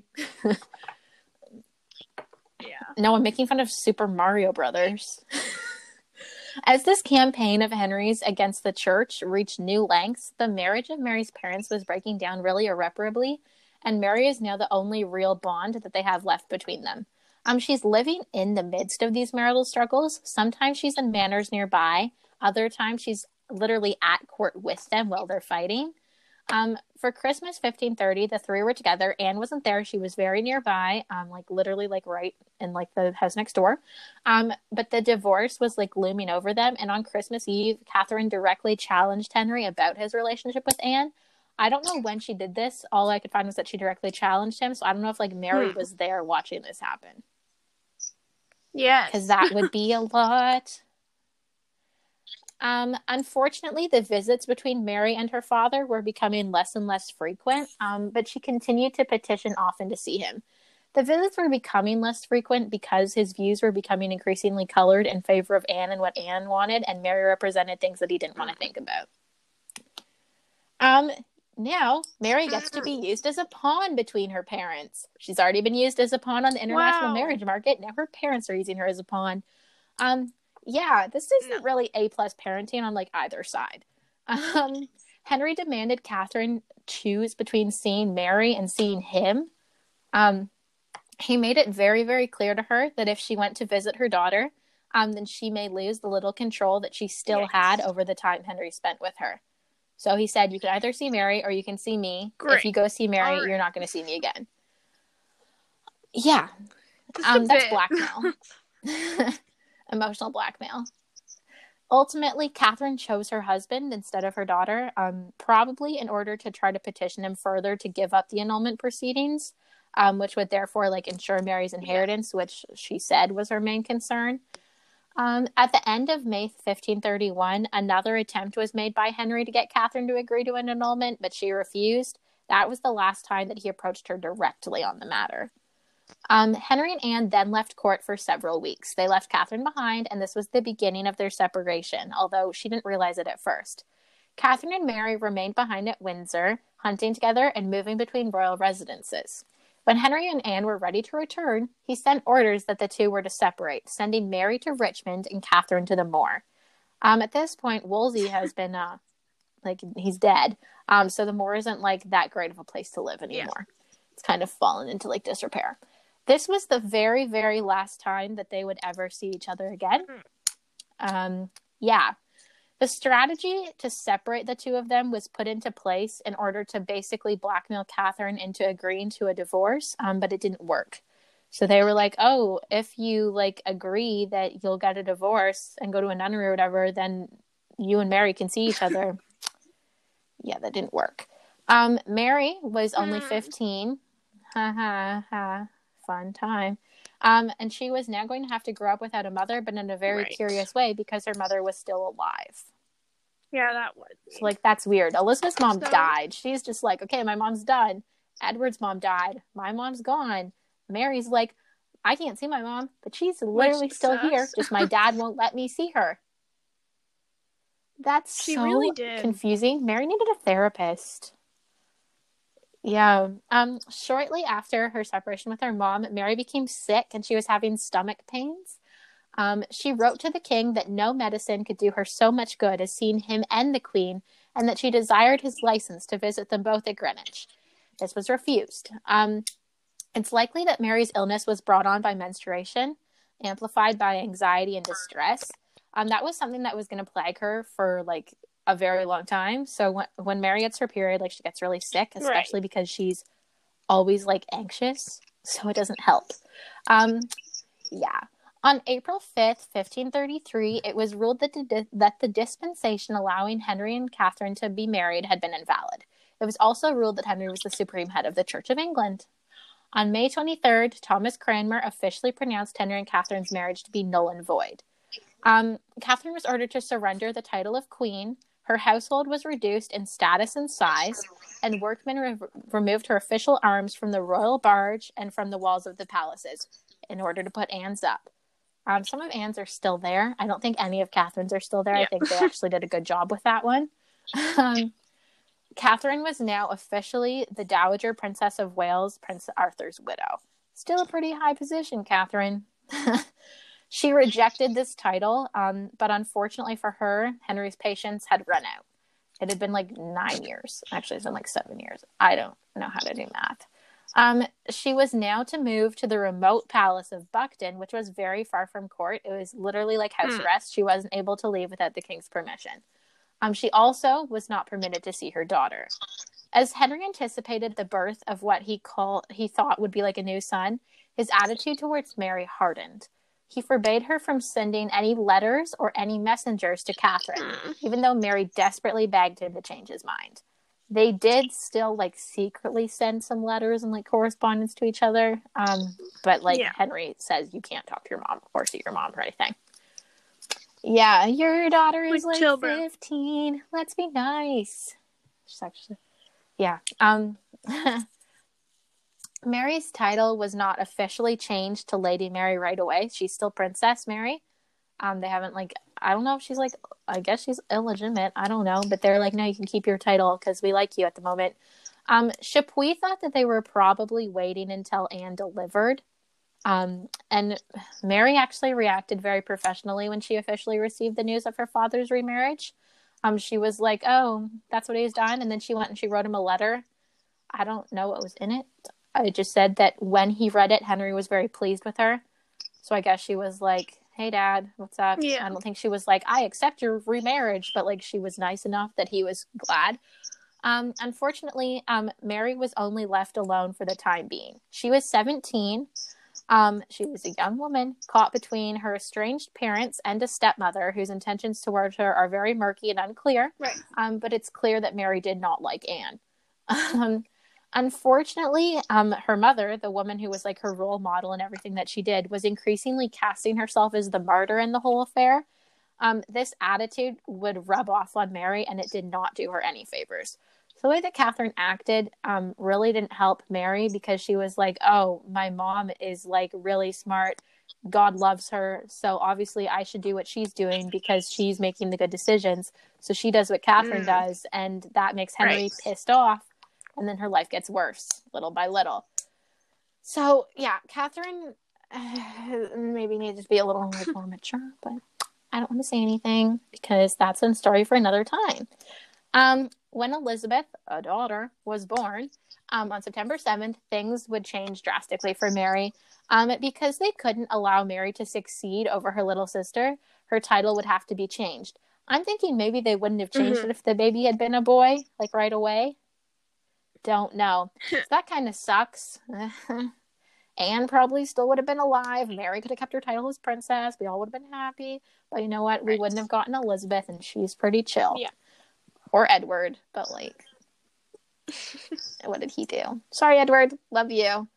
No, I'm making fun of Super Mario Brothers. As this campaign of Henry's against the church reached new lengths, the marriage of Mary's parents was breaking down really irreparably, and Mary is now the only real bond that they have left between them. She's living in the midst of these marital struggles. Sometimes she's in manors nearby. Other times she's literally at court with them while they're fighting. For Christmas 1530, the three were together. Anne wasn't there. She was very nearby, like literally like right in like the house next door. But the divorce was like looming over them. And on Christmas Eve, Catherine directly challenged Henry about his relationship with Anne. I don't know when she did this. All I could find was that she directly challenged him. So I don't know if like Mary was there watching this happen. Yes. Because that would be a lot. Unfortunately, the visits between Mary and her father were becoming less and less frequent, but she continued to petition often to see him. The visits were becoming less frequent because his views were becoming increasingly colored in favor of Anne and what Anne wanted, and Mary represented things that he didn't want to think about. Now, Mary gets to be used as a pawn between her parents. She's already been used as a pawn on the international marriage market. Now her parents are using her as a pawn. Yeah, this isn't really A-plus parenting on, like, either side. Henry demanded Catherine choose between seeing Mary and seeing him. He made it very, very clear to her that if she went to visit her daughter, then she may lose the little control that she still had over the time Henry spent with her. So he said, you can either see Mary or you can see me. Great. If you go see Mary, you're not going to see me again. Yeah. That's blackmail. Emotional blackmail. Ultimately, Catherine chose her husband instead of her daughter, probably in order to try to petition him further to give up the annulment proceedings, which would therefore like ensure Mary's inheritance, which she said was her main concern. At the end of May 1531, another attempt was made by Henry to get Catherine to agree to an annulment, but she refused. That was the last time that he approached her directly on the matter. Henry and Anne then left court for several weeks. They left Catherine behind, and this was the beginning of their separation, although she didn't realize it at first. Catherine and Mary remained behind at Windsor, hunting together and moving between royal residences. When Henry and Anne were ready to return, he sent orders that the two were to separate, sending Mary to Richmond and Catherine to the moor. At this point, Wolsey has been, he's dead. So the moor isn't, like, that great of a place to live anymore. Yeah. It's kind of fallen into, like, disrepair. This was the very, very last time that they would ever see each other again. The strategy to separate the two of them was put into place in order to basically blackmail Catherine into agreeing to a divorce, but it didn't work. So they were like, oh, if you, like, agree that you'll get a divorce and go to a nunnery or whatever, then you and Mary can see each other. Yeah, that didn't work. Mary was only 15. Fun time. And she was now going to have to grow up without a mother, but in a very curious way because her mother was still alive. Yeah, that would be. So, like, that's weird. Elizabeth's mom died. She's just like, okay, my mom's done. Edward's mom died. My mom's gone. Mary's like, I can't see my mom, but she's literally still here. Just my dad won't let me see her. That's She so really did. confusing. Mary needed a therapist. Yeah. Shortly after her separation with her mom, Mary became sick and she was having stomach pains. She wrote to the king that no medicine could do her so much good as seeing him and the queen, and that she desired his license to visit them both at Greenwich. This was refused. It's likely that Mary's illness was brought on by menstruation, amplified by anxiety and distress. That was something that was going to plague her for like a very long time. So when Mary gets her period, like she gets really sick, especially because she's always like anxious. So it doesn't help. Yeah. On April 5th, 1533, it was ruled that the dispensation allowing Henry and Catherine to be married had been invalid. It was also ruled that Henry was the supreme head of the Church of England. On May 23rd, Thomas Cranmer officially pronounced Henry and Catherine's marriage to be null and void. Catherine was ordered to surrender the title of queen. Her household was reduced in status and size, and workmen removed her official arms from the royal barge and from the walls of the palaces in order to put Anne's up. Some of Anne's are still there. I don't think any of Catherine's are still there. Yeah. I think they actually did a good job with that one. Catherine was now officially the Dowager Princess of Wales, Prince Arthur's widow. Still a pretty high position, Catherine. She rejected this title, but unfortunately for her, Henry's patience had run out. It had been like 9 years. Actually, it's been like 7 years. I don't know how to do math. She was now to move to the remote palace of Buckden, which was very far from court. It was literally like house arrest. She wasn't able to leave without the king's permission. She also was not permitted to see her daughter. As Henry anticipated the birth of what he thought would be like a new son, his attitude towards Mary hardened. He forbade her from sending any letters or any messengers to Catherine, even though Mary desperately begged him to change his mind. They did still like secretly send some letters and like correspondence to each other. But Henry says you can't talk to your mom or see your mom or anything. Yeah, your daughter is like 15. Let's be nice. She's actually, yeah. Mary's title was not officially changed to Lady Mary right away. She's still Princess Mary. They haven't I don't know if she's I guess she's illegitimate. I don't know, but they're like, no, you can keep your title because we like you at the moment. Chapuis thought that they were probably waiting until Anne delivered. And Mary actually reacted very professionally when she officially received the news of her father's remarriage. She was like, oh, that's what he's done. And then she went and she wrote him a letter. I don't know what was in it. I just said that when he read it, Henry was very pleased with her. So I guess she was like, hey, Dad, what's up? Yeah. I don't think she was like, I accept your remarriage. But she was nice enough that he was glad. Unfortunately, Mary was only left alone for the time being. She was 17. She was a young woman caught between her estranged parents and a stepmother whose intentions towards her are very murky and unclear. Right. But it's clear that Mary did not like Anne. Unfortunately, her mother, the woman who was her role model in everything that she did, was increasingly casting herself as the martyr in the whole affair. This attitude would rub off on Mary, and it did not do her any favors. So the way that Catherine acted really didn't help Mary because she was like, oh, my mom is really smart. God loves her. So obviously I should do what she's doing because she's making the good decisions. So she does what Catherine does. And that makes Henry pissed off. And then her life gets worse little by little. So yeah, Catherine maybe needed to be a little more mature, but I don't want to say anything because that's a story for another time. When Elizabeth, a daughter, was born on September 7th, things would change drastically for Mary. Because they couldn't allow Mary to succeed over her little sister, her title would have to be changed. I'm thinking maybe they wouldn't have changed it if the baby had been a boy, right away. Don't know. So that kind of sucks. Anne probably still would have been alive. Mary could have kept her title as princess. We all would have been happy. But you know what? We wouldn't have gotten Elizabeth, and she's pretty chill. Yeah. Or Edward, but what did he do? Sorry, Edward. Love you.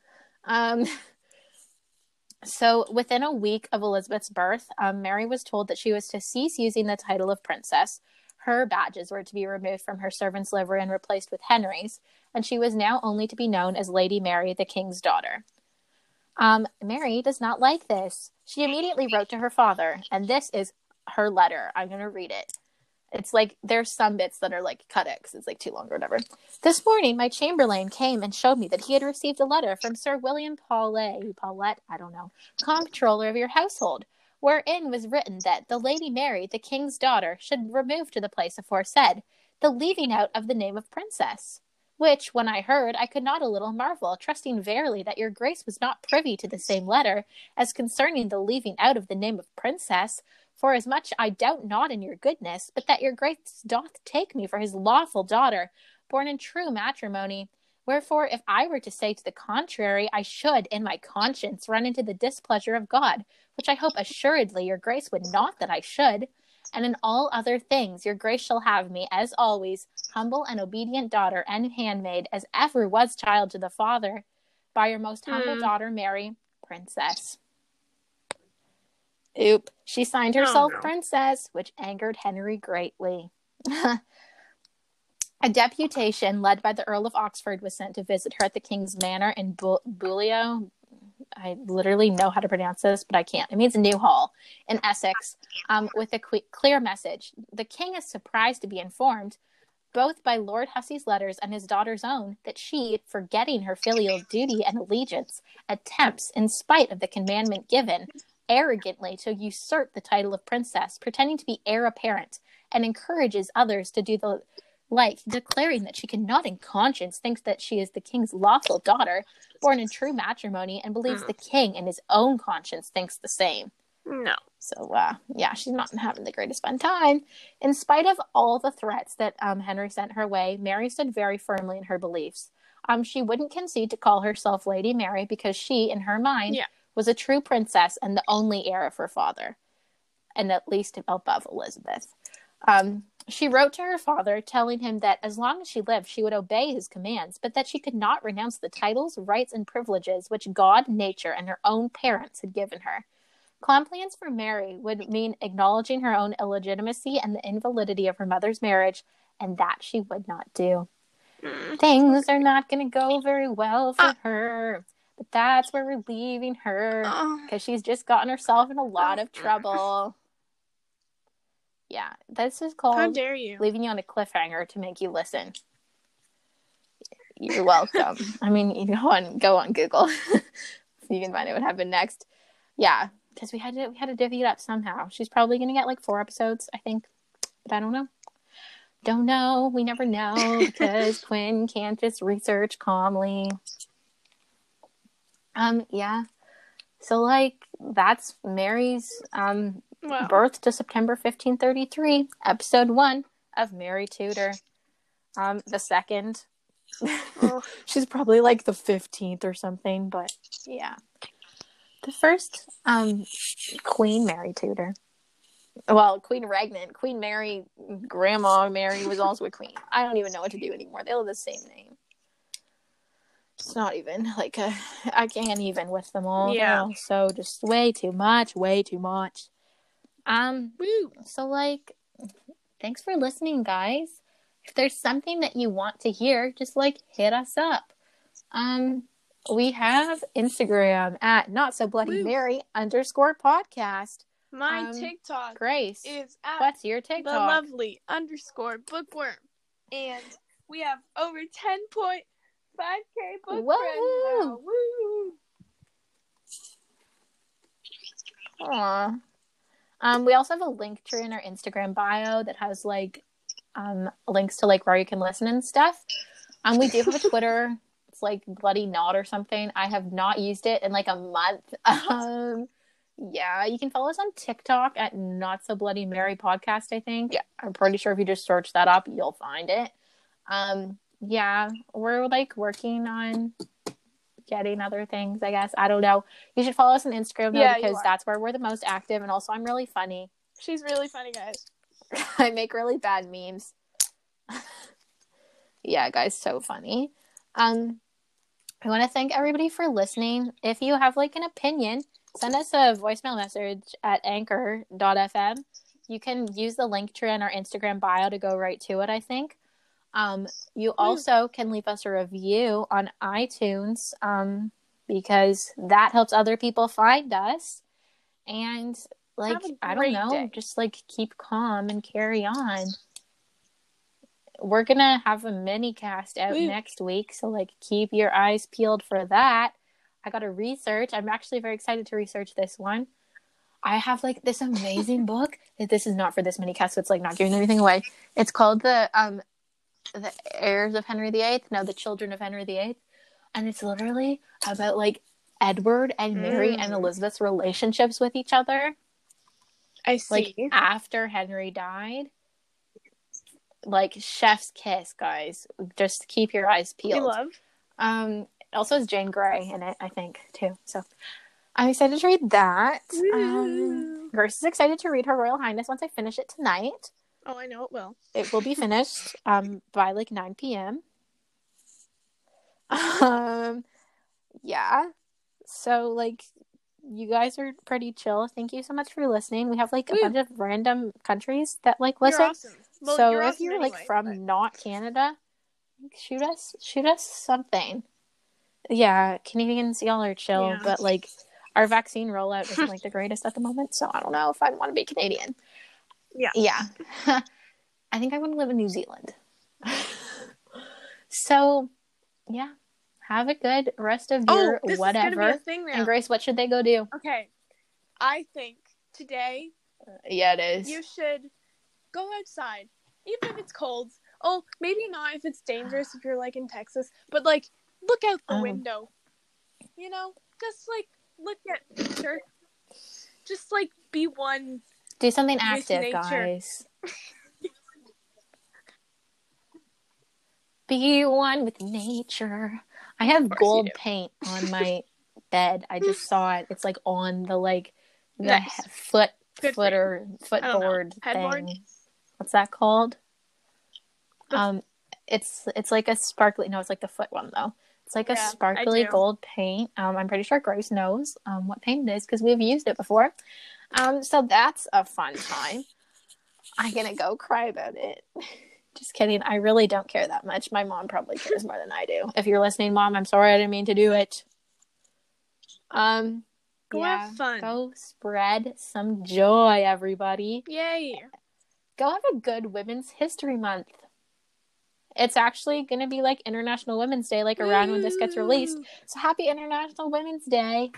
So within a week of Elizabeth's birth, Mary was told that she was to cease using the title of princess. Her badges were to be removed from her servant's livery and replaced with Henry's, and she was now only to be known as Lady Mary, the king's daughter. Mary does not like this. She immediately wrote to her father, and this is her letter. I'm going to read it. It's like there's some bits that are like cut it because it's like too long or whatever. This morning, my chamberlain came and showed me that he had received a letter from Sir William Paulette, I don't know, comptroller of your household, wherein was written that the Lady Mary, the king's daughter, should remove to the place aforesaid, the leaving out of the name of princess. Which, when I heard, I could not a little marvel, trusting verily that your grace was not privy to the same letter, as concerning the leaving out of the name of princess, for as much I doubt not in your goodness, but that your grace doth take me for his lawful daughter, born in true matrimony. Wherefore, if I were to say to the contrary, I should, in my conscience, run into the displeasure of God, which I hope assuredly your grace would not that I should. And in all other things your grace shall have me, as always, humble and obedient daughter and handmaid, as ever was child to the Father, by your most humble daughter Mary, princess. Oop. She signed herself princess, which angered Henry greatly. A deputation led by the Earl of Oxford was sent to visit her at the king's manor in Beaulieu. I literally know how to pronounce this, but I can't. It means Newhall in Essex, with a clear message. The king is surprised to be informed, both by Lord Hussey's letters and his daughter's own, that she, forgetting her filial duty and allegiance, attempts, in spite of the commandment given, arrogantly to usurp the title of princess, pretending to be heir apparent, and encourages others to do the like, declaring that she cannot in conscience think that she is the king's lawful daughter, born in true matrimony, and believes the king in his own conscience thinks the same. No. So, yeah, she's not having the greatest fun time. In spite of all the threats that Henry sent her way, Mary stood very firmly in her beliefs. She wouldn't concede to call herself Lady Mary because she, in her mind, was a true princess and the only heir of her father, and at least above Elizabeth. She wrote to her father, telling him that as long as she lived, she would obey his commands, but that she could not renounce the titles, rights, and privileges which God, nature, and her own parents had given her. Compliance for Mary would mean acknowledging her own illegitimacy and the invalidity of her mother's marriage, and that she would not do. Things are not going to go very well for her, but that's where we're leaving her, because she's just gotten herself in a lot of trouble. Yeah, this is called How dare you? Leaving you on a cliffhanger to make you listen. You're welcome. I mean, you go on Google so you can find out what happened next. Yeah, because we had to divvy it up somehow. She's probably gonna get like 4 episodes, I think, but I don't know. Don't know. We never know because Quinn can't just research calmly. Yeah. So like that's Mary's birth to September 1533, episode 1 of Mary Tudor. The second. She's probably like the 15th or something, but yeah. The first Queen Mary Tudor. Well, Queen Regnant, Queen Mary, Grandma Mary was also a queen. I don't even know what to do anymore. They all have the same name. It's not even like I can't even with them all. Yeah. So just way too much. So like, thanks for listening, guys. If there's something that you want to hear, just like hit us up. We have Instagram at NotSoBloodyMary_podcast. My TikTok, Grace, is at what's your TikTok? The lovely _bookworm, and we have over 10.5K book friends now. Woo! Aww. We also have a link tree in our Instagram bio that has like links to like where you can listen and stuff. We do have a Twitter. It's like Bloody Knot or something. I have not used it in like a month. Yeah, you can follow us on TikTok at Not So Bloody Mary Podcast, I think. Yeah, I'm pretty sure if you just search that up, you'll find it. Yeah, we're like working on getting other things, I guess. I don't know. You should follow us on Instagram though, because that's where we're the most active, and also I'm really funny. She's really funny, guys. I make really bad memes. Yeah, guys, so funny. I want to thank everybody for listening. If you have like an opinion, send us a voicemail message at anchor.fm. You can use the link tree in our Instagram bio to go right to it, I think. You also can leave us a review on iTunes, because that helps other people find us. And like, I don't know, just like keep calm and carry on. We're gonna have a mini cast out next week, so like keep your eyes peeled for that. I gotta research. I'm actually very excited to research this one. I have like this amazing book. This is not for this mini cast, so it's like not giving anything away. It's called the Heirs of Henry VIII. No, the Children of Henry VIII, and it's literally about like Edward and Mary and Elizabeth's relationships with each other. I see. Like after Henry died. Like chef's kiss, guys. Just keep your eyes peeled. We love. It also has Jane Grey in it, I think, too. So I'm excited to read that. Grace is excited to read Her Royal Highness once I finish it tonight. Oh, I know it will. It will be finished by like 9 p.m. Yeah. So like you guys are pretty chill. Thank you so much for listening. We have like a bunch of random countries that like listen. You're awesome. Well, so you're if awesome you're anyway, like from not Canada, shoot us something. Yeah, Canadians, y'all are chill, but like our vaccine rollout isn't like the greatest at the moment, so I don't know if I want to be Canadian. Yeah. I think I want to live in New Zealand. So, yeah. Have a good rest of your this whatever. Is gonna be a thing now. And Grace, what should they go do? Okay. I think today. Yeah, it is. You should go outside, even if it's cold. Oh, maybe not if it's dangerous if you're like in Texas, but like look out the window. You know, just like look at nature. Just like be one. Do something active, guys. Be one with nature. I have gold paint on my bed. I just saw it. It's like on the footboard thing. What's that called? It's like a sparkly. No, it's like the foot one though. It's like a sparkly gold paint. I'm pretty sure Grace knows what paint it is because we've used it before. So that's a fun time. I'm gonna go cry about it. Just kidding. I really don't care that much. My mom probably cares more than I do. If you're listening, Mom, I'm sorry I didn't mean to do it. Go have fun. Go spread some joy, everybody. Yay. Go have a good Women's History Month. It's actually going to be like International Women's Day, like around when this gets released. So happy International Women's Day.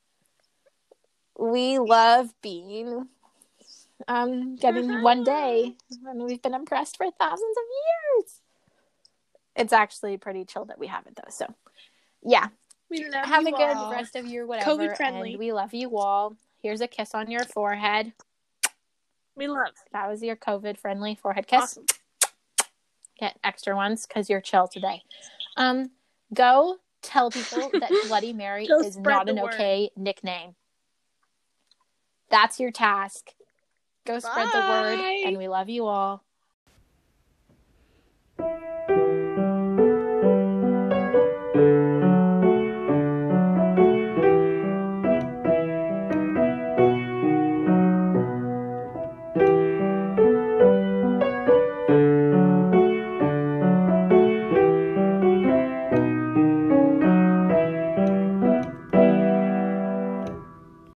We love being getting one day, and we've been impressed for thousands of years. It's actually pretty chill that we have it though. So yeah, we love have you a good all. rest of your whatever, COVID friendly. And we love you all. Here's a kiss on your forehead. We love. That was your COVID friendly forehead kiss. Awesome. Get extra ones because you're chill today. Go tell people that Bloody Mary is not an okay nickname. That's your task. Go spread the word, and we love you all.